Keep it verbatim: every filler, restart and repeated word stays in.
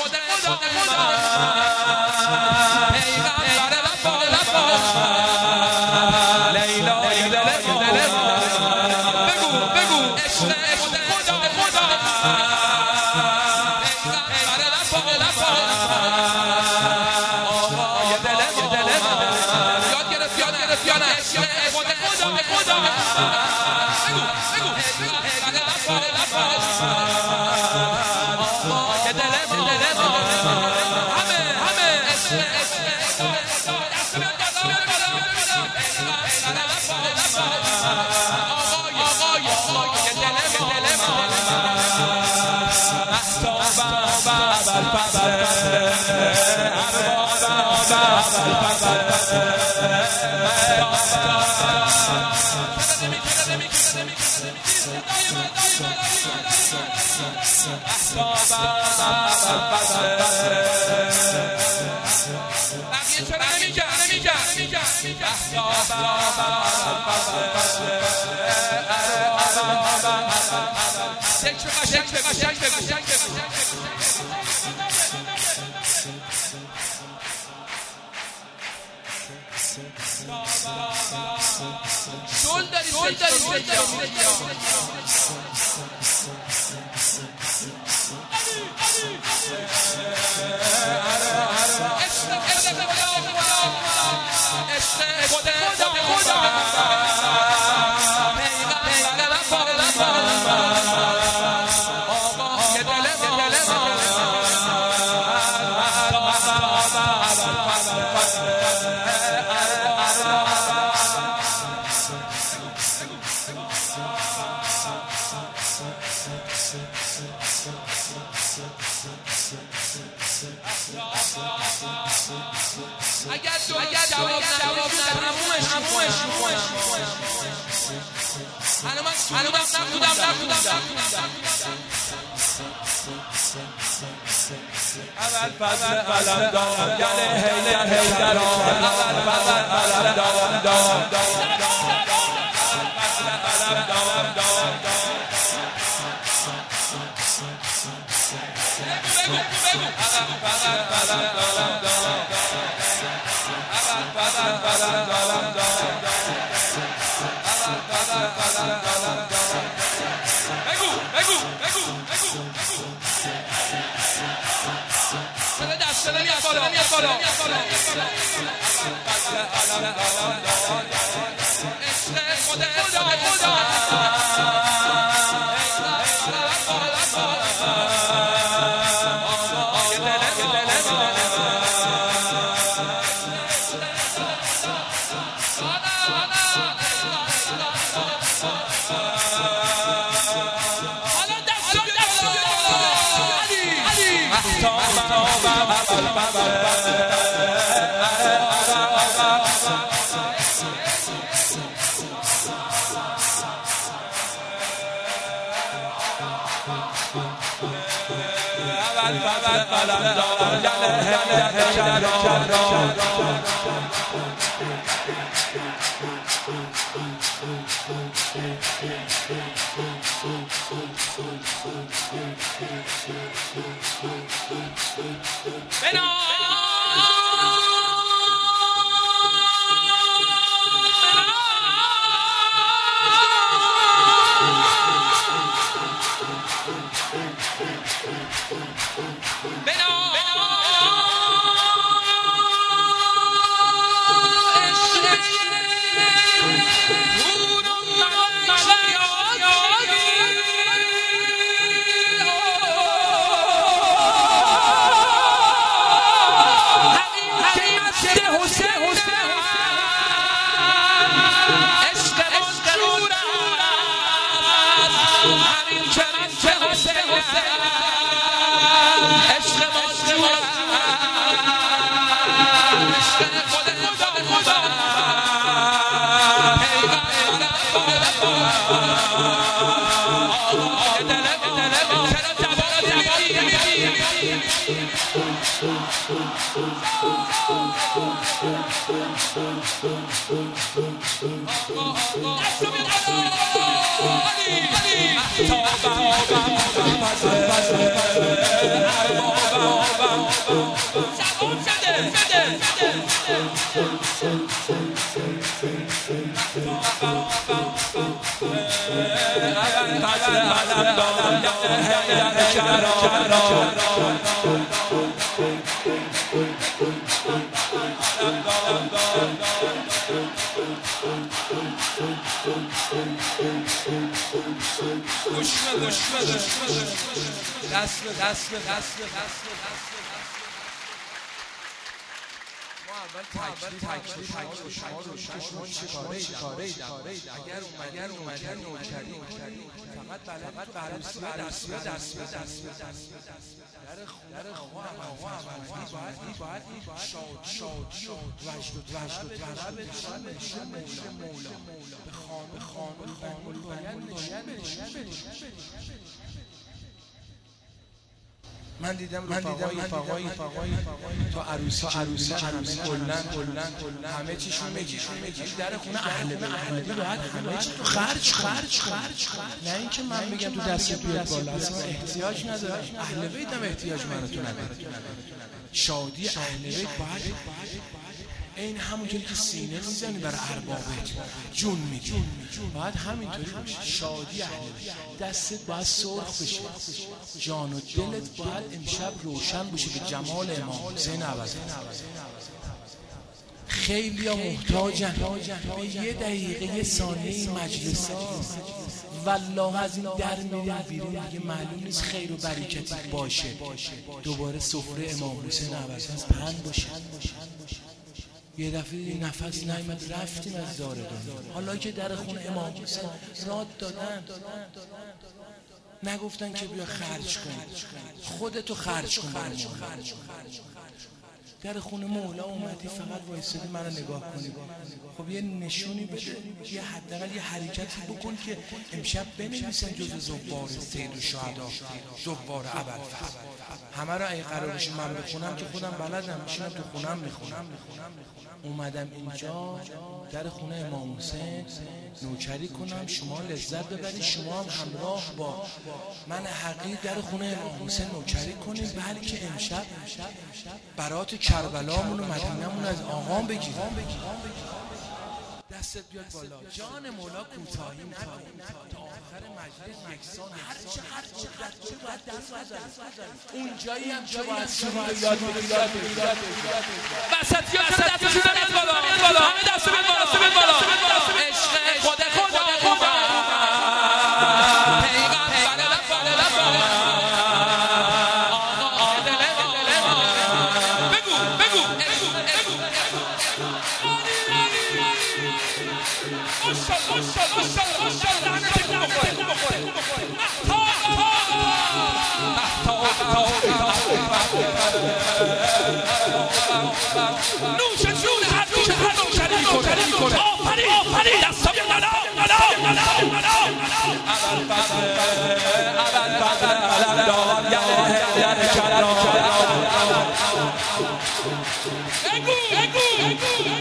Baba, قدم دادم حیدر کرار گوش بده گوش بده دست به دست به دست به دست ما اول تکلیف شما رو شما چه کاره اید اگر اگر اومدن نوکری فقط فقط عروسی دست به دست به دست در خونه آقا عملی باید باید شاد شاد شاد وجد و وجد و طرب نشان مولا به خانه خانه خانه باید نشان من دیدم من دیدم رفقای رفقای تو عروسی عروسی عروسی کلا کلا همه چیشون میگیشون میگیش در خونه اهل بیت احمدی باید همه چی تو خرج خرج خرج نه اینکه من بگم تو دست بیاد بالا اصلا احتیاج نداره اهل بیت هم احتیاج منو تو نداره شادی اهل بیت باید این همونطوری که سینه میزنی برای اربابت جون میدی باید همینطوری باشه شادی اهل بیت دستت باید سرخ بشه جان و دلت باید امشب روشن بشه به جمال امام حسین عبدی خیلی ها محتاجن به یه دقیقه یه ثانیه مجلس ها والله از این در میریم بیرون دیگه معلوم نیست خیر و برکتی باشه دوباره سفره امام حسین عبدی از پهن باشه یه دفعه نفس نیامد رفتیم از دار دنیا حالا که در خونه امام حسین راد دادن نگفتن که بیا خرج کن خودتو خرج کن برای در خونه مولا اومدی فقط وایسادی منو نگاه کنی خب یه نشونی بده یه حداقل یه حرکتی بکن که امشب بنویسن جز زوار سید الشهدا زوار ابوالفضل همه رو اگه قرار بشه من بخونم که خودم بلدم میشینم تو خونم میخونم اومدم اینجا در خونه امام حسین نوکری کنم شما لذت ببرید شما هم همراه با من حقیر در خونه امام حسین نوکری کنیم بلکه امشب برات کربلامون و مدینه‌مون از آقام بگیریم دستت بیاد بالا جان مولا کوتاهی نکن تا آخر مجلس یکسان هرچه هرچه هرچه باید دست بزنی اون جایی هم که باید سرود یاد بگیری یاد بگیری وسطی ها دستشون بیاد بالا همه دست بیاد بالا عشق خود خدا خوبه نوش جون هر نوش هر نوشری کنه آفرین آفرین دستا بیاد بالا بالا ابوالفضل ابوالفضل علمدار حیدر کرار بگو بگو